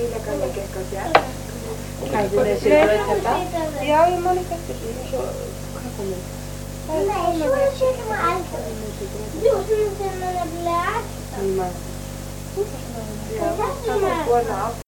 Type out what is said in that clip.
bílagann og gekk á fjall. Hæði þessi brauð þetta? Já, ég man ekki eftir því. Og svo kakka minn. Nei, svo setjum við elda. Jú, svo setjum við nefnilega elda. Já, það var svona á